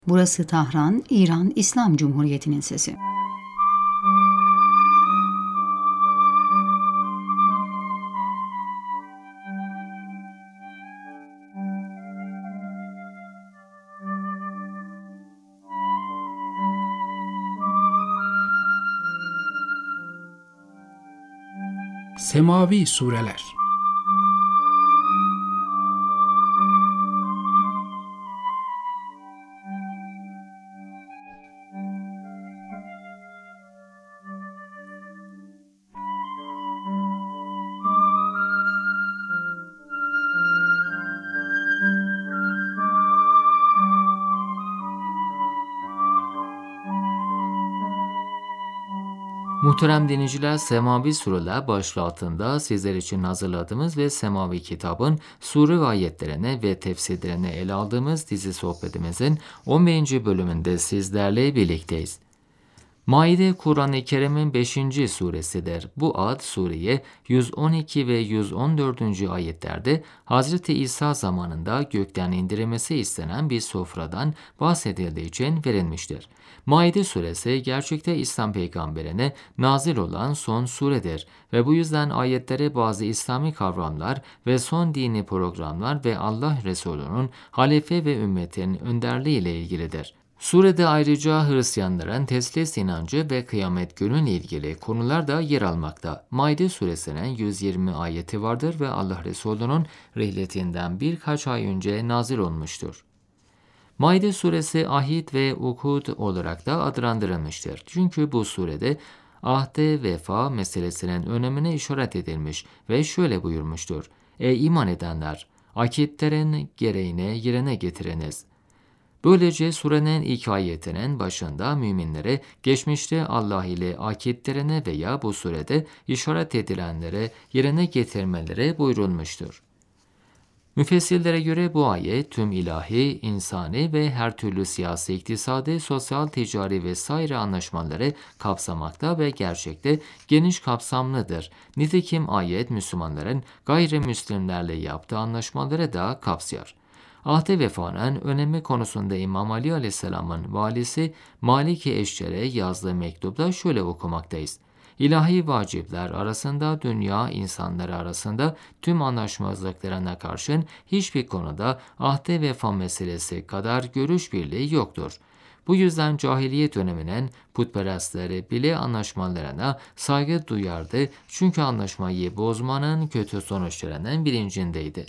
Burası Tahran, İran İslam Cumhuriyeti'nin sesi. Semavi Sureler. Muhterem dinleyiciler, Semavi Sureler başlığı altında sizler için hazırladığımız ve Semavi kitabın sure ve ayetlerine ve tefsirlerine ele aldığımız dizi sohbetimizin 11. bölümünde sizlerle birlikteyiz. Maide, Kur'an-ı Kerim'in 5. suresidir. Bu ad sureye 112 ve 114. ayetlerde Hz. İsa zamanında gökten indirilmesi istenen bir sofradan bahsedildiği için verilmiştir. Maide suresi gerçekte İslam peygamberine nazil olan son suredir ve bu yüzden ayetlere bazı İslami kavramlar ve son dini programlar ve Allah Resulü'nün halife ve ümmetin önderliği ile ilgilidir. Surede ayrıca Hristiyanların teslis inancı ve kıyamet günüyle ilgili konular da yer almakta. Maide suresinin 120 ayeti vardır ve Allah Resulü'nün rihletinden birkaç ay önce nazil olmuştur. Maide suresi ahit ve ukud olarak da adlandırılmıştır. Çünkü bu surede ahde vefa meselesinin önemine işaret edilmiş ve şöyle buyurmuştur. Ey iman edenler! Akitlerin gereğini yerine getiriniz. Böylece surenin ilk ayetinin başında müminlere geçmişte Allah ile akitlerine veya bu surede işaret edilenlere yerine getirmeleri buyurulmuştur. Müfessirlere göre bu ayet tüm ilahi, insani ve her türlü siyasi, iktisadi, sosyal, ticari vesaire anlaşmaları kapsamakta ve gerçekte geniş kapsamlıdır. Nitekim ayet Müslümanların gayrimüslimlerle yaptığı anlaşmaları da kapsıyor. Ahde vefanın önemi konusunda İmam Ali Aleyhisselam'ın valisi Malik-i Eşcer'e yazdığı mektupta şöyle okumaktayız. İlahi vacipler arasında dünya insanları arasında tüm anlaşmazlıklarına karşın hiçbir konuda ahde vefa meselesi kadar görüş birliği yoktur. Bu yüzden cahiliyet döneminin putperestleri bile anlaşmalarına saygı duyardı çünkü anlaşmayı bozmanın kötü sonuçlarının bilincindeydi.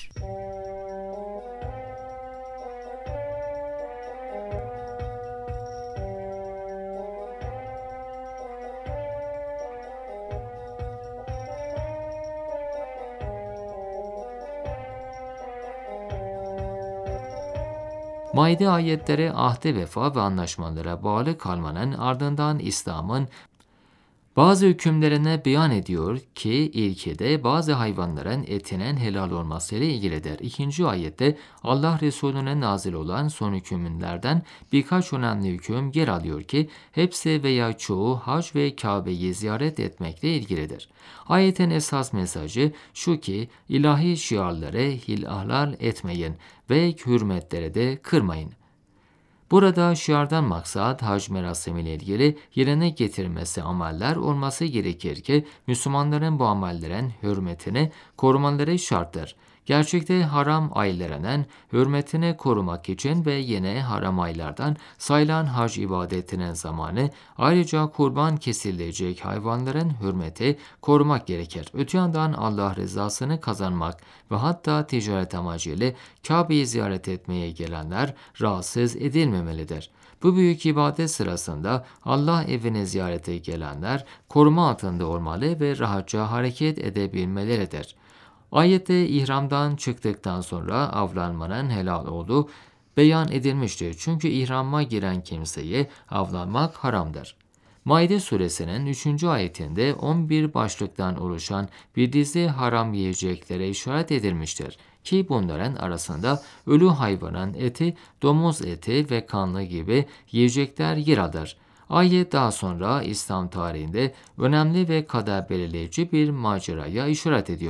Maide ayetleri ahde vefa ve anlaşmalara bağlı kalmanın ardından İslam'ın bazı hükümlerine beyan ediyor ki ilki de bazı hayvanların etinin helal olması ile ilgilidir. İkinci ayette Allah Resulüne nazil olan son hükümlerden birkaç önemli hüküm yer alıyor ki hepsi veya çoğu hac ve Kabe'yi ziyaret etmekle ilgilidir. Ayetin esas mesajı şu ki ilahi şiarları ihlal etmeyin ve hürmetleri de kırmayın. Burada şiardan maksat hac merasimiyle ilgili yerine getirmesi ameller olması gerekir ki Müslümanların bu amellerin hürmetini korumaları şarttır. Gerçekte haram aylarının hürmetini korumak için ve yine haram aylardan sayılan hac ibadetinin zamanı ayrıca kurban kesilecek hayvanların hürmeti korumak gerekir. Öte yandan Allah rızasını kazanmak ve hatta ticaret amacıyla Kabe'yi ziyaret etmeye gelenler rahatsız edilmemelidir. Bu büyük ibadet sırasında Allah evine ziyarete gelenler koruma altında olmalı ve rahatça hareket edebilmeleridir. Ayette ihramdan çıktıktan sonra avlanmanın helal olduğu beyan edilmiştir. Çünkü ihrama giren kimseye avlanmak haramdır. Maide suresinin 3. ayetinde 11 başlıktan oluşan bir dizi haram yiyeceklere işaret edilmiştir. Ki bunların arasında ölü hayvanın eti, domuz eti ve kanlı gibi yiyecekler yer alır. Ayet daha sonra İslam tarihinde önemli ve kader belirleyici bir maceraya işaret ediyor.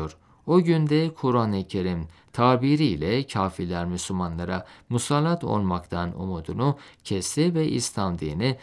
O günde Kur'an-ı Kerim tabiriyle kafirler Müslümanlara musallat olmaktan umudunu kesti ve İslam dini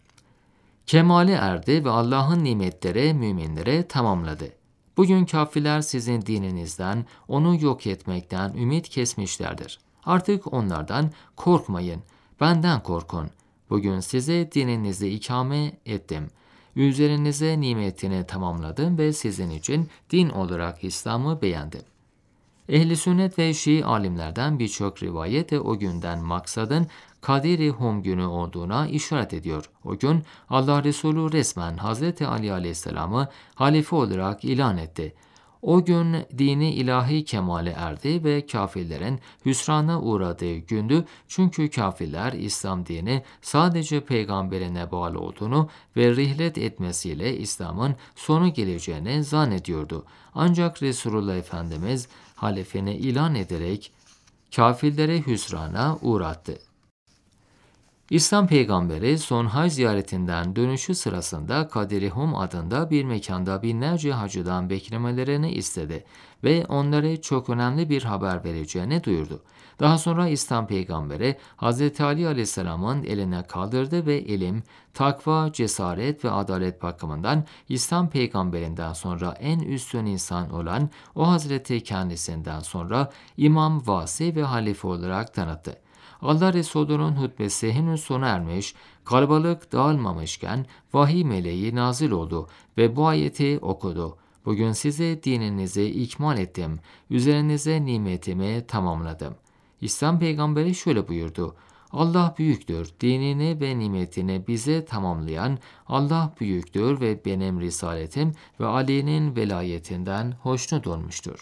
kemale erdi ve Allah'ın nimetleri müminlere tamamladı. Bugün kafirler sizin dininizden, onu yok etmekten ümit kesmişlerdir. Artık onlardan korkmayın, benden korkun. Bugün size dininizi ikame ettim. Üzerinize nimetini tamamladım ve sizin için din olarak İslam'ı beğendim. Ehl-i sünnet ve Şii alimlerden birçok rivayet de o günden maksadın Kadir-i Hum günü olduğuna işaret ediyor. O gün Allah Resulü resmen Hazreti Ali Aleyhisselam'ı halife olarak ilan etti. O gün dini ilahi kemale erdi ve kafirlerin hüsrana uğradığı gündü, çünkü kafirler İslam dini sadece peygamberine bağlı olduğunu ve rihlet etmesiyle İslam'ın sonu geleceğini zannediyordu. Ancak Resulullah Efendimiz halifeni ilan ederek kafirlere hüsrana uğrattı. İslam peygamberi son hac ziyaretinden dönüşü sırasında Kadir-i Hum adında bir mekanda binlerce hacıdan beklemelerini istedi ve onlara çok önemli bir haber vereceğini duyurdu. Daha sonra İslam peygamberi Hz. Ali Aleyhisselam'ın eline kaldırdı ve ilim, takva, cesaret ve adalet bakımından İslam peygamberinden sonra en üstün insan olan o Hazreti kendisinden sonra İmam, Vasi ve halife olarak tanıttı. Allah Resulü'nün hutbesi henüz sona ermiş, kalabalık dağılmamışken vahiy meleği nazil oldu ve bu ayeti okudu. Bugün size dininizi ikmal ettim, üzerinize nimetimi tamamladım. İslam peygamberi şöyle buyurdu: Allah büyüktür, dinini ve nimetini bize tamamlayan Allah büyüktür ve benim risaletim ve Ali'nin velayetinden hoşnut olmuştur.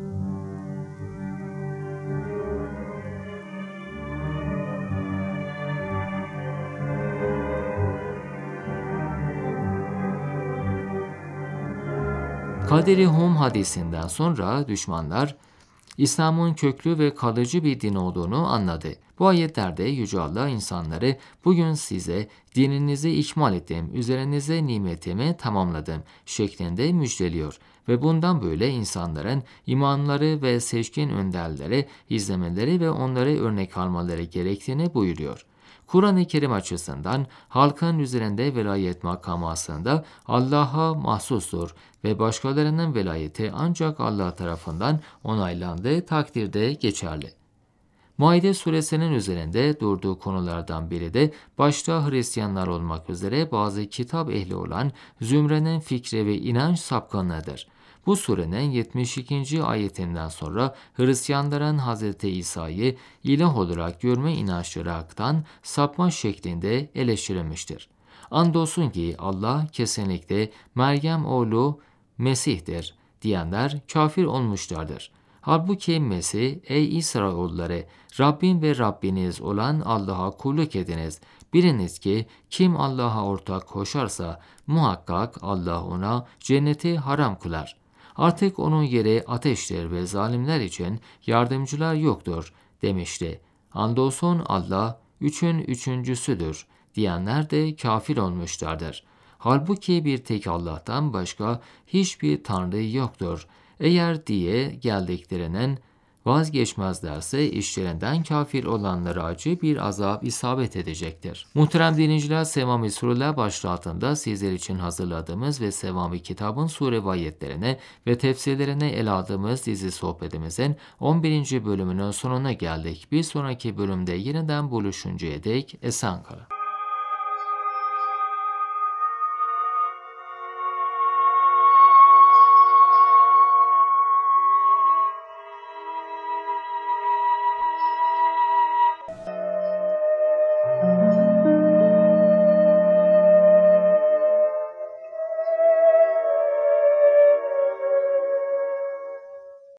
Kadir-i Hum hadisinden sonra düşmanlar İslam'ın köklü ve kalıcı bir din olduğunu anladı. Bu ayetlerde Yüce Allah insanları bugün size dininizi ikmal ettim, üzerinize nimetimi tamamladım şeklinde müjdeliyor ve bundan böyle insanların imanları ve seçkin önderleri izlemeleri ve onlara örnek almaları gerektiğini buyuruyor. Kur'an-ı Kerim açısından halkın üzerinde velayet makamı aslında Allah'a mahsustur ve başkalarının velayeti ancak Allah tarafından onaylandığı takdirde geçerli. Maide suresinin üzerinde durduğu konulardan biri de başta Hristiyanlar olmak üzere bazı kitap ehli olan zümrenin fikri ve inanç sapkınlığıdır. Bu surenin 72. ayetinden sonra Hristiyanların Hz. İsa'yı ilah olarak görme inançları haktan sapma şeklinde eleştirilmiştir. Andolsun ki Allah kesinlikle Meryem oğlu Mesih'tir diyenler kafir olmuşlardır. Halbuki Mesih, ey İsrailoğulları, Rabbin ve Rabbiniz olan Allah'a kulluk ediniz. Biliniz ki kim Allah'a ortak koşarsa muhakkak Allah ona cenneti haram kılar. Artık onun yeri ateştir ve zalimler için yardımcılar yoktur demişti. Andolsun Allah üçün üçüncüsüdür diyenler de kafir olmuşlardır. Halbuki bir tek Allah'tan başka hiçbir tanrı yoktur. Eğer diye geldiklerinin vazgeçmezlerse işlerinden kafir olanlara acı bir azap isabet edecektir. Muhterem dinleyiciler, Semami Sureler başlığı altında sizler için hazırladığımız ve Semami kitabın sure ve ayetlerine ve tefsirlerine ele aldığımız dizi sohbetimizin 11. bölümünün sonuna geldik. Bir sonraki bölümde yeniden buluşuncaya dek esen kalın.